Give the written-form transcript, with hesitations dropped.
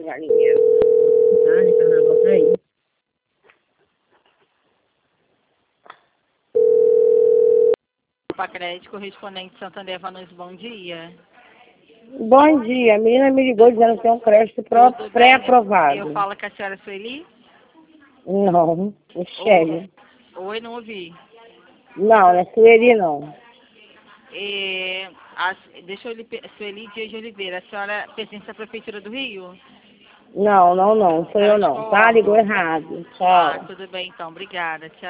galinheiro. Tá, de carnaval tá aí. Pacrédito, correspondente Santander Vanucci, bom dia. Bom dia, a menina me ligou dizendo que tem um crédito Tudo bem? pré-aprovado. Eu falo com a senhora Sueli? Não, Michele. Oi, não ouvi. Não, não é Sueli não. Deixa eu lhe... Sueli Dias de Oliveira, a senhora pertence à Prefeitura do Rio? Não, sou eu não, tá? Ligou errado. Ah, Tchau. tudo bem então, obrigada, tchau.